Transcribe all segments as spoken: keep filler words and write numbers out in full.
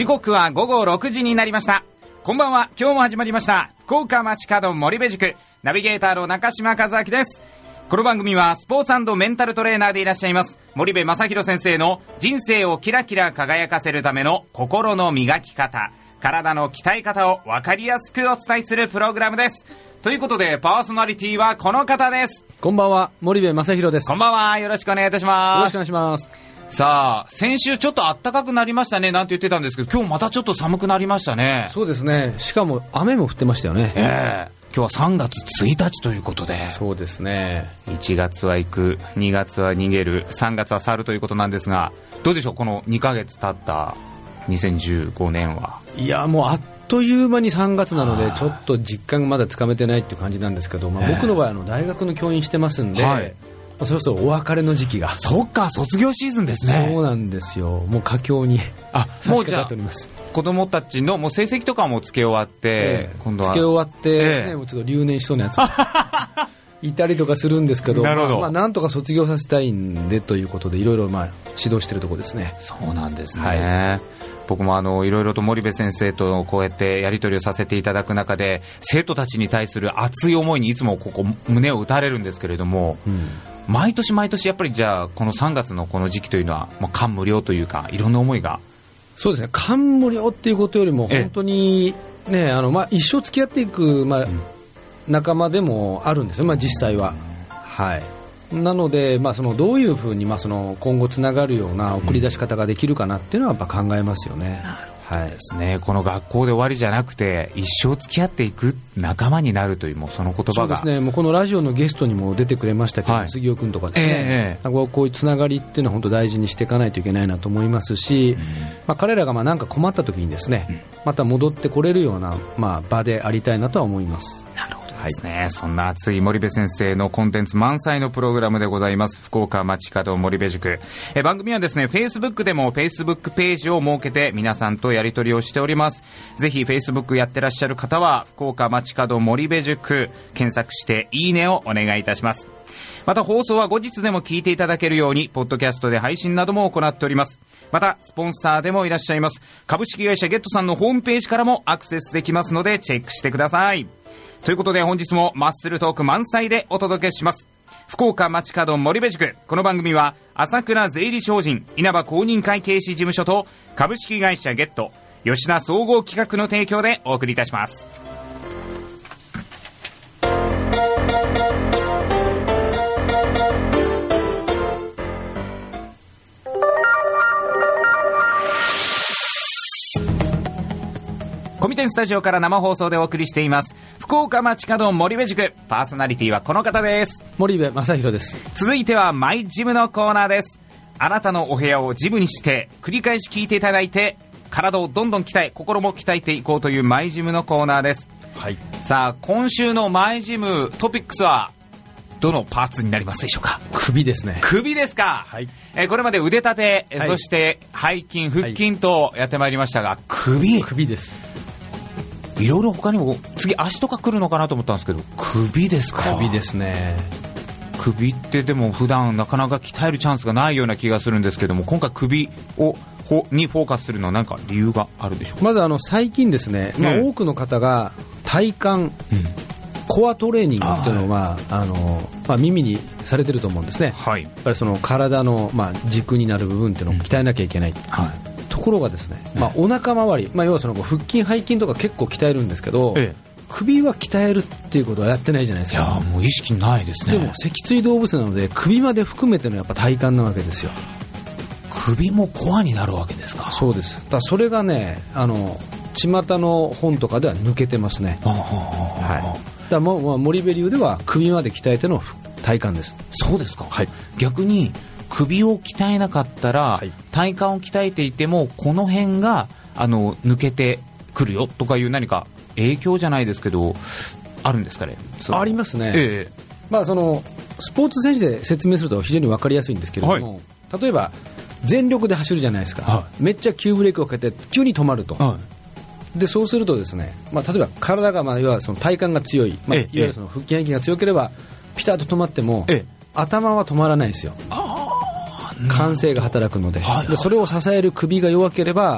時刻は午後ろくじになりました。こんばんは。今日も始まりました福岡街角森部塾ナビゲーターの中島和明です。この番組はスポーツ&メンタルトレーナーでいらっしゃいます森部正弘先生の人生をキラキラ輝かせるための心の磨き方、体の鍛え方を分かりやすくお伝えするプログラムです。ということでパーソナリティはこの方です。 こんばんは、森部正弘です。 こんばんは、よろしくお願いいたします。 よろしくお願いします。 さあ、先週ちょっと暖かくなりましたねなんて言ってたんですけど、今日またちょっと寒くなりましたね。 そうですね。しかも雨も降ってましたよね。 ええー、今日はさんがつついたちということで。 そうですね。 いちがつは行く、にがつは逃げる、さんがつは去るということなんですが、どうでしょう、このにかげつ経ったにせんじゅうごねんは。 いや、もうあっという間にさんがつなので、ちょっと実感がまだつかめてないっていう感じなんですけど、まあ、僕の場合あの大学の教員してますんで、はい、そろそろお別れの時期が。 そっか、卒業シーズンですね。 そうなんですよ。もう佳境にあ差し掛かっております。 子供たちのもう成績とかもつけ終わって、ええ、今度はつけ終わって、ええね、もうちょっと留年しそうなやついたりとかするんですけど、 なるほど、 まあ、まあなんとか卒業させたいんでということでいろいろまあ指導しているところですね。 そうなんですね、はい、僕もあのいろいろと森部先生とこうやってやり取りをさせていただく中で、生徒たちに対する熱い思いにいつもここ胸を打たれるんですけれども、うん、毎年毎年やっぱりじゃあこのさんがつのこの時期というのはもう感無量というか、いろんな思いが。 そうですね、感無量っていうことよりも本当に、ね、あのまあ一生付き合っていく、まあうん、仲間でもあるんですよ、まあ、実際は、はい、なので、まあ、そのどういうふうにまあその今後つながるような送り出し方ができるかなっていうのはやっぱ考えますよね。 なるほどですね、はい、この学校で終わりじゃなくて一生付き合っていく仲間になるという、もうその言葉が。 そうですね、もうこのラジオのゲストにも出てくれましたけど、はい、杉尾君とかですね、えー、こうこういうつながりっていうのは本当大事にしていかないといけないなと思いますし、うんまあ、彼らがまあなんか困った時にですね、うん、また戻ってこれるようなまあ場でありたいなとは思います。 なるほどですね、はい、そんな熱い森部先生のコンテンツ満載のプログラムでございます。福岡街角森部塾。え番組はですね Facebook でも Facebook ページを設けて皆さんとやり取りをしております。ぜひ Facebook やってらっしゃる方は福岡街角森部塾検索していいねをお願いいたします。また放送は後日でも聞いていただけるようにポッドキャストで配信なども行っております。またスポンサーでもいらっしゃいます株式会社ゲットさんのホームページからもアクセスできますのでチェックしてください。ということで本日もマッスルトーク満載でお届けします。福岡街角森部塾。この番組は朝倉税理士法人稲葉公認会計士事務所と株式会社ゲット吉田総合企画の提供でお送りいたします。コミテンスタジオから生放送でお送りしています福岡街角森部塾。パーソナリティはこの方です。 森部正弘です。 続いてはマイジムのコーナーです。あなたのお部屋をジムにして繰り返し聞いていただいて体をどんどん鍛え心も鍛えていこうというマイジムのコーナーです、はい、さあ今週のマイジムトピックスはどのパーツになりますでしょうか。 首ですね。 首ですか、はい、えー、これまで腕立て、はい、そして背筋腹筋とやってまいりましたが、はい、首首です。 いろいろ他にも次足とか来るのかなと思ったんですけど、首ですか。 首ですね。 首ってでも普段なかなか鍛えるチャンスがないような気がするんですけども、今回首をにフォーカスするのは何か理由があるでしょうか。 まずあの最近ですね、まあ、多くの方が体幹、うん、コアトレーニングっていうのを、まああのまあ、耳にされてると思うんですね、はい、やっぱりその体の、まあ、軸になる部分っていうのを鍛えなきゃいけない、うん、はい、ところがですね、まあ、お腹周り、まあ、要はその腹筋背筋とか結構鍛えるんですけど、ええ、首は鍛えるっていうことはやってないじゃないですか。 いやもう意識ないですね。 でも脊椎動物なので首まで含めてのやっぱ体幹なわけですよ。 首もコアになるわけですか。 そうです。だからそれがね、あの巷の本とかでは抜けてますね。はい、だからもう、まあ、森部流では首まで鍛えての体幹です。 そうですか、はい、逆に首を鍛えなかったら、はい、体幹を鍛えていてもこの辺があの抜けてくるよとかいう何か影響じゃないですけどあるんですかね。 ありますね、ええ、まあ、そのスポーツ選手で説明すると非常に分かりやすいんですけれども、はい、例えば全力で走るじゃないですか、はい、めっちゃ急ブレーキをかけて急に止まると、はい、でそうするとですね、まあ、例えば体が、まあ、要はその体幹が強い、まあ、いわゆるその腹筋背筋が強ければピタッと止まっても、ええ、頭は止まらないですよ。慣性が働くので、はいはい、でそれを支える首が弱ければ、は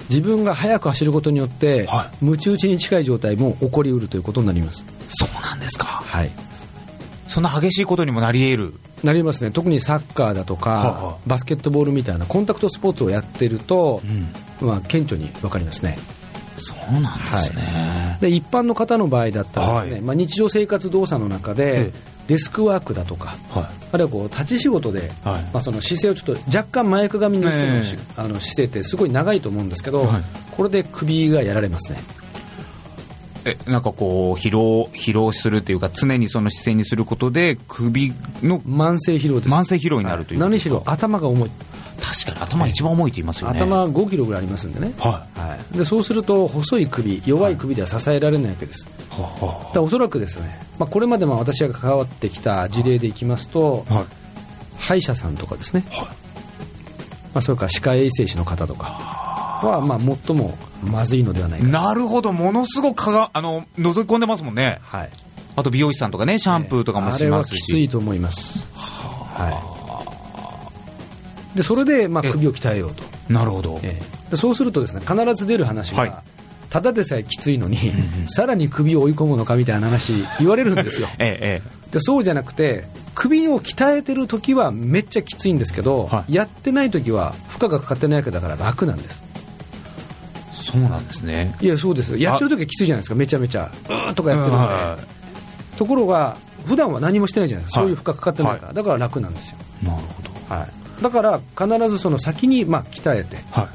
自分が速く走ることによって、 はい、ムチ打ちに近い状態も起こりうるということになります。 そうなんですか。 はい、 そんな激しいことにもなり得る。 なりますね。特にサッカーだとか、はあはあ、バスケットボールみたいなコンタクトスポーツをやってると、うん、まあ、顕著に分かりますね。 そうなんですね。 はい、で一般の方の場合だったらですね、はい、まあ、日常生活動作の中でデスクワークだとか、はい、あるいはこう立ち仕事で、はい、まあ、その姿勢をちょっと若干前かがみの人の、えー、あの姿勢ってすごい長いと思うんですけど、はい、これで首がやられますね。 えなんかこう疲労疲労するというか、常にその姿勢にすることで首の慢性疲労です。 慢性疲労になるという、 はい、何しろ頭が重い。 確かに頭が一番重いと言いますよね。 頭ごキロぐらいありますんでね、はいはい、でそうすると細い首、弱い首では支えられないわけです。はい、だからおそらくですね、まあ、これまでも私が関わってきた事例でいきますと、はい、歯医者さんとかですね、はい、まあ、それから歯科衛生士の方とかは、まあ、最もまずいのではないか。 なるほど、ものすごくかがあの覗き込んでますもんね。はい、あと美容師さんとかね、シャンプーとかもしますし、 あれはきついと思います。はい、でそれでまあ首を鍛えようと。 なるほど。 ええ、でそうするとですね、必ず出る話が、はい、ただでさえきついのに、うんうん、さらに首を追い込むのかみたいな話言われるんですよ。ええ、でそうじゃなくて、首を鍛えてる時はめっちゃきついんですけど、はい、やってない時は負荷がかかってないわけだから楽なんです。 そうなんですね。 いやそうですよ。やってる時はきついじゃないですか。めちゃめちゃうーとかやってるので、ところが普段は何もしてないじゃないですか、はい、そういう負荷かかってないから、はい、だから楽なんですよ。なるほど。はい、だから必ずその先にまあ鍛えて、はい、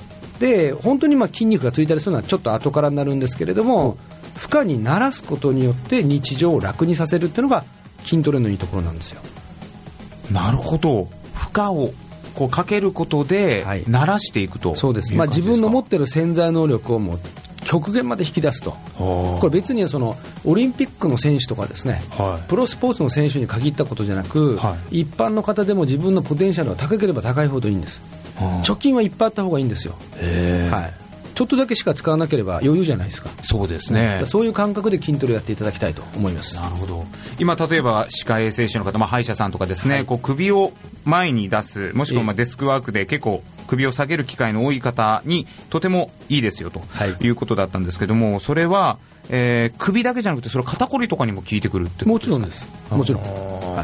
で本当にまあ筋肉がついたりするのはちょっと後からになるんですけれども、負荷に慣らすことによって日常を楽にさせるっていうのが筋トレのいいところなんですよ。 なるほど。負荷をこうかけることで慣らしていくと、はい、 そうです。まあ、自分の持っている潜在能力をもう極限まで引き出すと。これ別にそのオリンピックの選手とかですね、はい、プロスポーツの選手に限ったことじゃなく、はい、一般の方でも自分のポテンシャルが高ければ高いほどいいんです。貯金はいっぱいあった方がいいんですよ。へー、はい、ちょっとだけしか使わなければ余裕じゃないですか。 そうですね。 そういう感覚で筋トレをやっていただきたいと思います。 なるほど。今例えば歯科衛生士の方、まあ、歯医者さんとかですね、はい、こう首を前に出す、もしくはまあデスクワークで結構首を下げる機会の多い方にとてもいいですよということだったんですけども、はい、それは、えー、首だけじゃなくてそれ肩こりとかにも効いてくるってことですか？ もちろんです。もちろん、はい、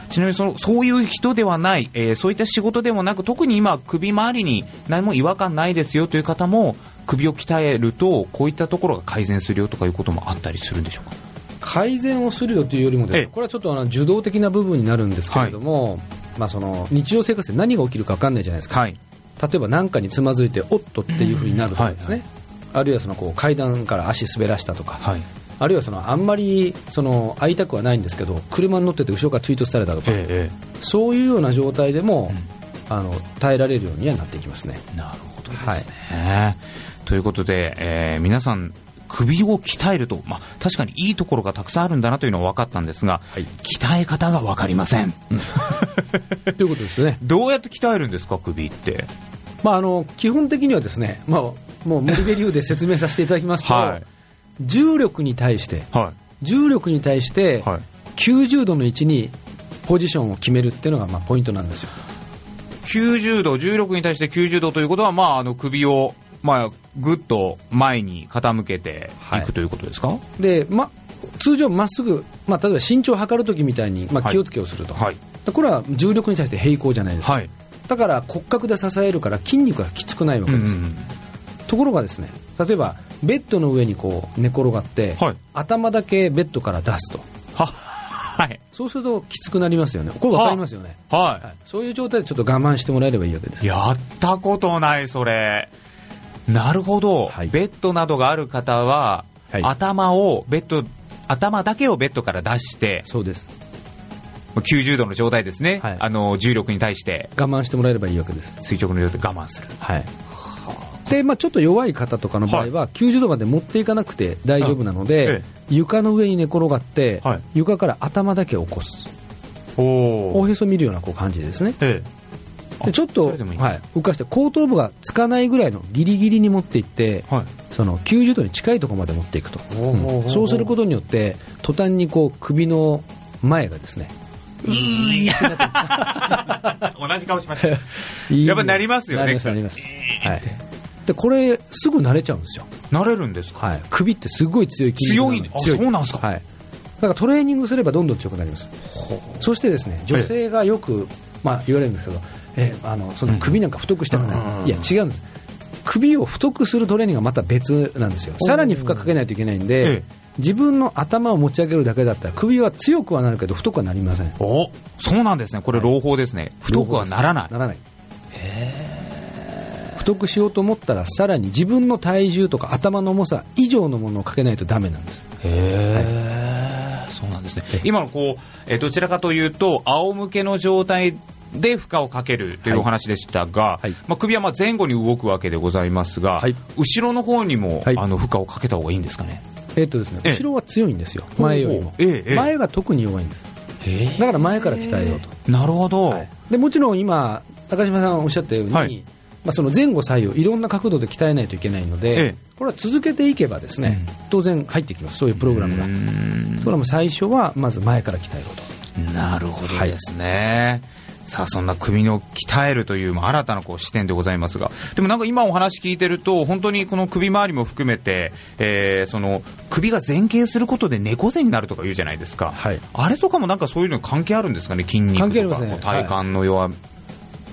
ちなみにそのそういう人ではない、えー、そういった仕事でもなく、特に今首周りに何も違和感ないですよという方も首を鍛えるとこういったところが改善するよとかいうこともあったりするんでしょうか？ 改善をするよというよりもですね、これはちょっとあの受動的な部分になるんですけれども、はい、まあ、その日常生活で何が起きるか分かんないじゃないですか。はい、例えば何かにつまずいておっとっていう風になるとかですね、はいはい、あるいはそのこう階段から足滑らしたとか、はい、あるいはそのあんまりその会いたくはないんですけど車に乗ってて後ろから追突されたとか、ええ、そういうような状態でも、うん、あの耐えられるようにはなっていきますね。 なるほどですね。はい、ということで、えー、皆さん首を鍛えると、まあ、確かにいいところがたくさんあるんだなというのは分かったんですが、はい、鍛え方が分かりません、うん、 ということですね。 どうやって鍛えるんですか、首って。 まあ、あの基本的にはですね、まあ、もう森部流で説明させていただきますと、はい、重力に対して、はい、重力に対してきゅうじゅうどの位置にポジションを決めるっていうのがまあポイントなんですよ。 きゅうじゅうど、重力に対してきゅうじゅうどということは、まあ、あの首をまあ、ぐっと前に傾けていくということですか？はい、で、ま、通常まっすぐ、まあ、例えば身長を測るときみたいに、まあ、気をつけをすると、はい、これは重力に対して平行じゃないですか。はい、だから骨格で支えるから筋肉がきつくないわけです。うんうん、ところがですね、例えばベッドの上にこう寝転がって、はい、頭だけベッドから出すと、は、はい、そうするときつくなりますよね。これ分かりますよね。はいはい、そういう状態でちょっと我慢してもらえればいいわけです。やったことないそれ。なるほど、はい、ベッドなどがある方は、はい、頭をベッド頭だけをベッドから出して、 そうです、 きゅうじゅうどの状態ですね、はい、あの重力に対して我慢してもらえればいいわけです。 垂直の状態で我慢する、はい、 で、まあ、ちょっと弱い方とかの場合は、はい、きゅうじゅうどまで持っていかなくて大丈夫なので、ええ、床の上に寝転がって、はい、床から頭だけ起こす、おおへそ見るようなこう感じですね。ええ、でちょっと、はい、浮かして後頭部がつかないぐらいのギリギリに持っていって、はい、そのきゅうじゅうどに近いところまで持っていくと、うん、そうすることによって途端にこう首の前がですね、 うーん同じ顔しましたやっぱなりますよね。 なりますなります、はい、 でこれすぐ慣れちゃうんですよ。 慣れるんですか？ はい、首ってすごい強い筋肉なの。 強いね。あ、そうなんですか？ はい、だからトレーニングすればどんどん強くなります。そしてですね、女性がよく、まあ、言われるんですけど、えあのその首なんか太くしたくない、うん、いや違うんです。首を太くするトレーニングがまた別なんですよ。さらに負荷かけないといけないんで、ええ、自分の頭を持ち上げるだけだったら首は強くはなるけど太くはなりません。 お、そうなんですね。これ朗報ですね、はい、太くはならない。 ならない。へー、太くしようと思ったらさらに自分の体重とか頭の重さ以上のものをかけないとダメなんです。 へー、はい、そうなんですね。今のこう、えどちらかというと仰向けの状態で負荷をかけるというお話でしたが、はいはい、まあ、首はまあ前後に動くわけでございますが、はい、後ろの方にも、はい、あの負荷をかけた方がいいんですかね？ えーっとですね、後ろは強いんですよ、前よりも、ええ、前が特に弱いんです。だから前から鍛えようと。 なるほど、はい、 でもちろん今高島さんおっしゃったように、はい、まあ、その前後左右いろんな角度で鍛えないといけないので、ええ、これは続けていけばですね、うん、当然入ってきます、そういうプログラムが。それはもう最初はまず前から鍛えろと。 なるほどですね、はい、さあそんな首の鍛えるという、まあ、新たなこう視点でございますが、でもなんか今お話聞いてると本当にこの首周りも含めて、えー、その首が前傾することで猫背になるとか言うじゃないですか、はい、あれとかもなんかそういうの関係あるんですかね？筋肉とか関係ありますね、体幹の弱、はい、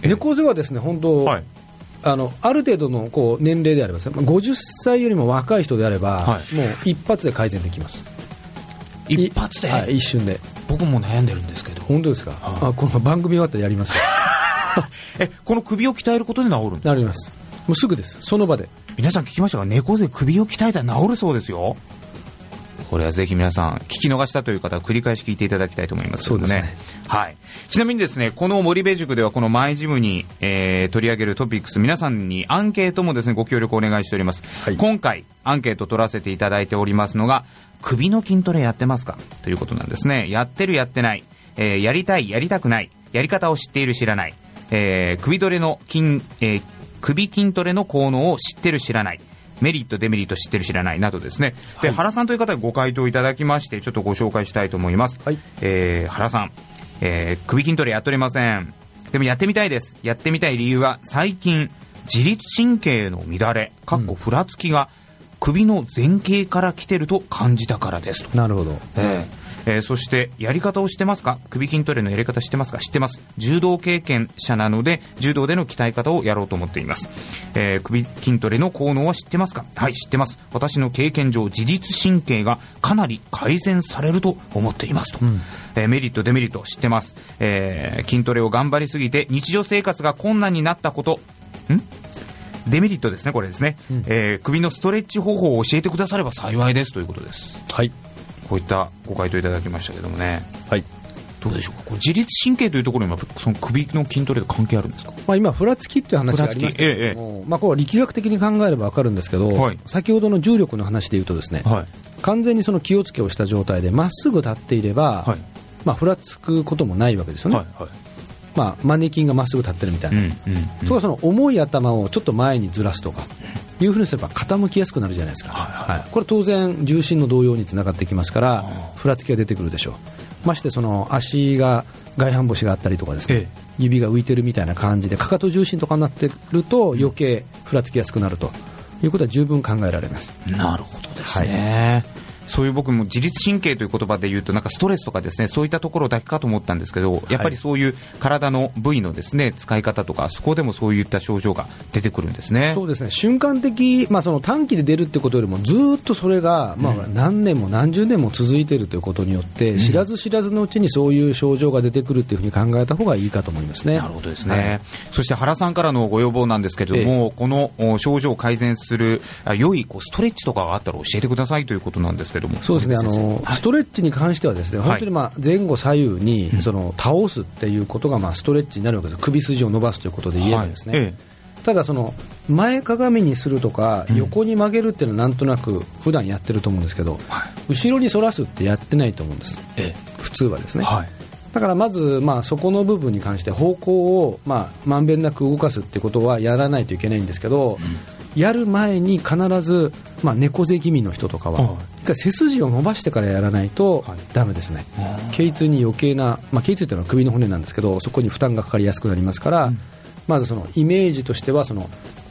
猫背はですね本当、はい、あのある程度のこう年齢であればごじゅっさいよりも若い人であれば、はい、もう一発で改善できます。 一発で、 はい、一瞬で。 僕も悩んでるんですけど。 本当ですか？ああ、この番組終わったらやりますよえ、この首を鍛えることで治るんですか？ なります。もうすぐです、その場で。 皆さん聞きましたか？猫背首を鍛えたら治るそうですよ。これはぜひ皆さん聞き逃したという方は繰り返し聞いていただきたいと思いますけどね。そうですね、はい、ちなみにですね、この森部塾ではこのマイジムに、えー、取り上げるトピックス、皆さんにアンケートもですねご協力お願いしております、はい、今回アンケート取らせていただいておりますのが、首の筋トレやってますかということなんですね。やってるやってない、えー、やりたいやりたくない、やり方を知っている知らない、えー、首トレの筋、えー、首筋トレの効能を知ってる知らない、メリットデメリット知ってる知らないなどですね、はい、で原さんという方にご回答いただきましてちょっとご紹介したいと思います、はい、えー、原さん、えー、首筋トレやっておりません。でもやってみたいです。やってみたい理由は最近自律神経の乱れかっこふらつきが首の前傾から来てると感じたからですと。 なるほど、 えーえー、そしてやり方を知ってますか？首筋トレのやり方知ってますか？知ってます。柔道経験者なので柔道での鍛え方をやろうと思っています、えー、首筋トレの効能は知ってますか？はい、知ってます。私の経験上自律神経がかなり改善されると思っていますと、うん、えー、メリットデメリット知ってます、えー、筋トレを頑張りすぎて日常生活が困難になったこと、んデメリットですね、これですね、うん、えー、首のストレッチ方法を教えてくだされば幸いですということです。 はい、 こういったご回答いただきましたけどもね、 はい、 どうでしょうか。これ自律神経というところにはその首の筋トレと関係あるんですか？ まあ、今ふらつきっていう話がありましたけども、ええ、まあ、これは力学的に考えれば分かるんですけど、はい、先ほどの重力の話でいうとですね、はい、完全にその気をつけをした状態でまっすぐ立っていれば、はい、まあ、ふらつくこともないわけですよね、はいはい、まあ、マネキンがまっすぐ立ってるみたいな、うんうんうん、とかその重い頭をちょっと前にずらすとかいうふうにすれば傾きやすくなるじゃないですか、はいはいはい、これ当然重心の動揺につながってきますからふらつきが出てくるでしょう。ましてその足が外反母趾があったりとかですね、ええ、指が浮いてるみたいな感じでかかと重心とかになってると余計ふらつきやすくなるということは十分考えられます。 なるほどですね、はい、そういう僕も自律神経という言葉で言うとなんかストレスとかですね、そういったところだけかと思ったんですけど、やっぱりそういう体の部位のですね使い方とかそこでもそういった症状が出てくるんですね。 そうですね、瞬間的、まあ、その短期で出るってことよりもずっとそれが、まあ、何年も何十年も続いているということによって、うん、知らず知らずのうちにそういう症状が出てくるっていうふうに考えた方がいいかと思いますね。 なるほどですね、はい、そして原さんからのご要望なんですけれども、ええ、この症状を改善する良いこうストレッチとかがあったら教えてくださいということなんですけども。 そうですね、あのストレッチに関してはですね、はい、本当にまあ前後左右にその倒すっていうことがまあストレッチになるわけです。首筋を伸ばすということで言えばですね、はい、ええ、ただその前かがみにするとか横に曲げるっていうのはなんとなく普段やってると思うんですけど、はい、後ろに反らすってやってないと思うんです、ええ、普通はですね、はい、だからまずまあそこの部分に関して方向をまあまんべんなく動かすってことはやらないといけないんですけど、うん、やる前に必ず、まあ、猫背気味の人とかは一回背筋を伸ばしてからやらないとダメですね、はい、頸椎に余計な、まあ、頸椎というのは首の骨なんですけどそこに負担がかかりやすくなりますから、うん、まずそのイメージとしてはその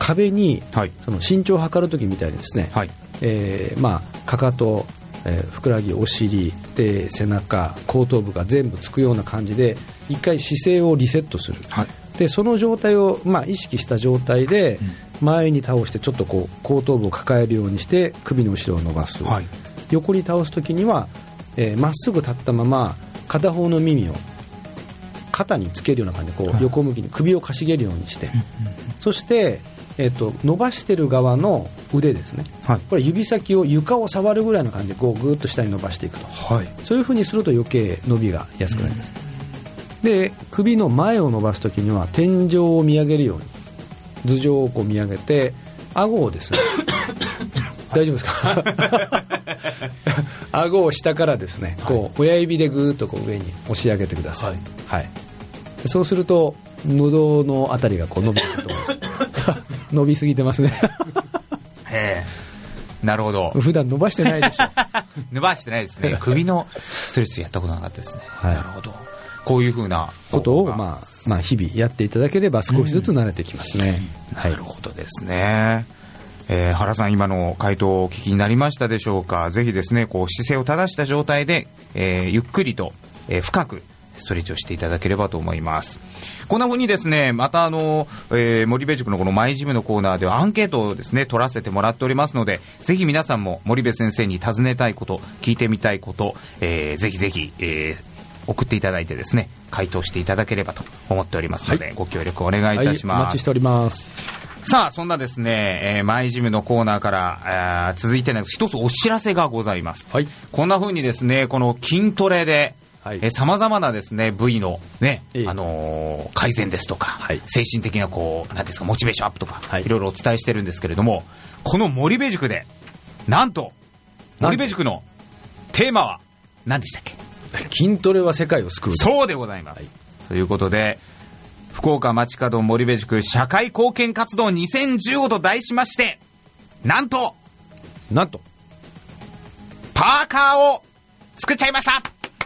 壁に、はい、その身長を測るときみたいにですね、はい、えーまあ、かかと、えー、ふくらはぎ、お尻で背中、後頭部が全部つくような感じで一回姿勢をリセットする、はい、でその状態を、まあ、意識した状態で前に倒してちょっとこう後頭部を抱えるようにして首の後ろを伸ばす、はい、横に倒すときにはえー、まっすぐ立ったまま片方の耳を肩につけるような感じでこう横向きに首をかしげるようにして、はい、そして、えー、と伸ばしてる側の腕ですね、はい、これ指先を床を触るぐらいの感じでこうぐーっと下に伸ばしていくと、はい、そういう風にすると余計伸びが安くなります、うん、で首の前を伸ばすときには天井を見上げるように頭上をこう見上げて顎をですね大丈夫ですか顎を下からですね、はい、こう親指でぐーっとこう上に押し上げてください、はいはい、そうすると喉のあたりがこう伸びてくると思います伸びすぎてますねへえ、なるほど。 普段伸ばしてないでしょ伸ばしてないですね。首のストレッチやったことなかったですね、はい、なるほど。こういうふうなことを、まあまあ、日々やっていただければ少しずつ慣れてきますね、 うん、はい、なるほどですね。えー、原さん、今の回答をお聞きになりましたでしょうか。ぜひですね、こう姿勢を正した状態で、えー、ゆっくりと、えー、深くストレッチをしていただければと思います。こんな風にですね、またあの、えー、森部塾のこのマイジムのコーナーではアンケートをですね取らせてもらっておりますので、ぜひ皆さんも森部先生に尋ねたいこと、聞いてみたいこと、えー、ぜひぜひ、えー、送っていただいてですね、回答していただければと思っておりますので、はい、ご協力お願いいたします、 はい、お待ちしております。 さあ、そんなですね、えー、マイジムのコーナーから、えー、続いての一つお知らせがございます、はい、こんな風にですね、この筋トレでさまざまなですね部位のね、えーあのー、改善ですとか、はい、精神的なこうなんですかモチベーションアップとか、はい、いろいろお伝えしてるんですけれども、この森部塾でなんと森部塾のテーマは何でしたっけ？ 筋トレは世界を救う。 そうでございます、はい、ということで福岡町角森部塾社会貢献活動にせんじゅうごと題しまして、なんとなんとパーカーを作っちゃいました。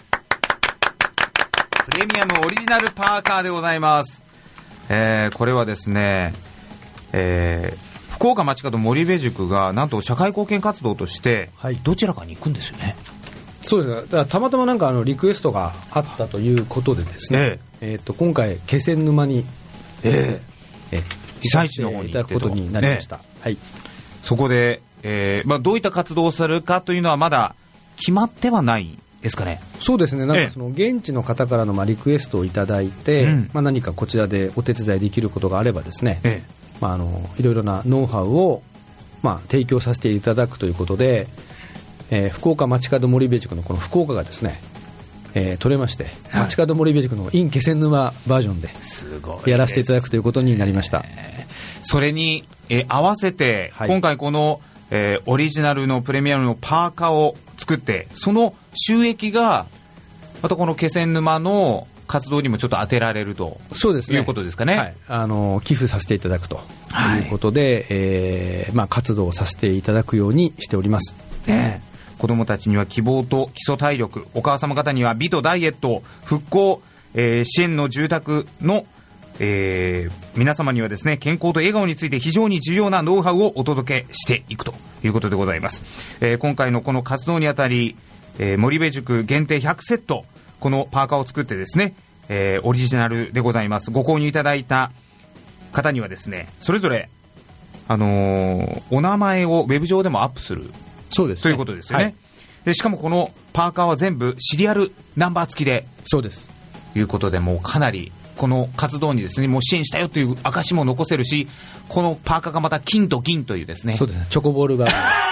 プレミアムオリジナルパーカーでございます、えー、これはですね、えー、福岡町角森部塾がなんと社会貢献活動としてどちらかに行くんですよね、はい、 そうですね。だからたまたまなんかあのリクエストがあったということでですね、えーえー、と今回気仙沼に、えーえー、 被災地の方にいただくことになりました、ね、はい、 そこで、えーまあ、どういった活動をするかというのはまだ決まってはないですかね。 そうですね。なんかその現地の方からのまあリクエストをいただいて、うん、まあ、何かこちらでお手伝いできることがあればですね、ええ、まあ、あのいろいろなノウハウをまあ提供させていただくということで、えー、福岡町角森部塾のこの福岡がですね、えー、取れまして、はい、町角森部塾の in 気仙沼バージョンでやらせていただくということになりました。 それに、えー、合わせて、はい、今回この、えー、オリジナルのプレミアムのパーカーを作って、その収益がまたこの気仙沼の活動にもちょっと当てられると、そうですね、いうことですかね、はい、 あの寄付させていただくということで、はい、えーまあ、活動をさせていただくようにしております、 ね、子どもたちには希望と基礎体力、お母様方には美とダイエット、復興、えー、支援の住宅の、えー、皆様にはですね、健康と笑顔について非常に重要なノウハウをお届けしていくということでございます、えー、今回のこの活動にあたり、えー、森部塾限定ひゃくセット、このパーカーを作ってですね、えー、オリジナルでございます。ご購入いただいた方にはですね、それぞれ、あのー、お名前をウェブ上でもアップする、 そうですね、 ということですよね、はい、でしかもこのパーカーは全部シリアルナンバー付きで、 そうですということで、もうかなりこの活動にですね、もう支援したよという証も残せるし、このパーカーがまた金と銀というですね、 そうですね、チョコボールバー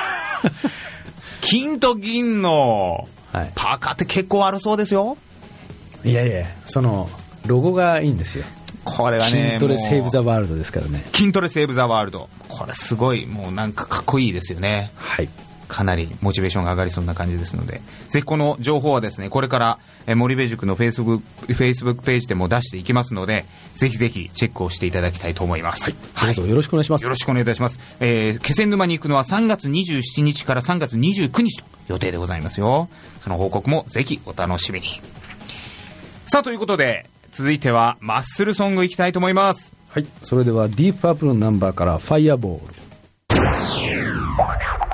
金と銀のパーカーって結構悪そうですよ。 いやいや、そのロゴがいいんですよ。 これがね、 筋トレセーブザワールドですからね。 筋トレセーブザワールド、これすごい、もうなんかかっこいいですよね。 はい、 かなりモチベーションが上がりそうな感じですので、ぜひこの情報はですね、これから森部塾のフェイスブック、フェイスブックページでも出していきますので、ぜひぜひチェックをしていただきたいと思います。 はい、どうぞよろしくお願いします。 よろしくお願いいたします。えー、気仙沼に行くのはさんがつにじゅうしちにちからさんがつにじゅうくにちと予定でございますよ。その報告もぜひお楽しみに。さあ、ということで続いてはマッスルソングいきたいと思います。 はい、それではディープパープルのナンバーからファイアボール。